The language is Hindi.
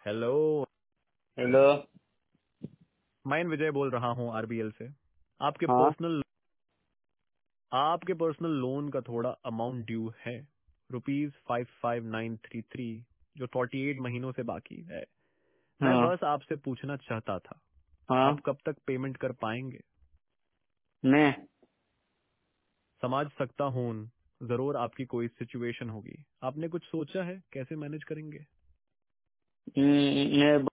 हेलो। हेलो। मैं विजय बोल रहा हूँ आरबीएल से। आपके हाँ। पर्सनल आपके पर्सनल लोन का थोड़ा अमाउंट ड्यू है, ₹55,933, जो 48 महीनों से बाकी है। मैं हाँ। बस आपसे पूछना चाहता था, हाँ। आप कब तक पेमेंट कर पाएंगे? मैं समझ सकता हूँ, जरूर आपकी कोई सिचुएशन होगी। आपने कुछ सोचा है कैसे मैनेज करेंगे? मैं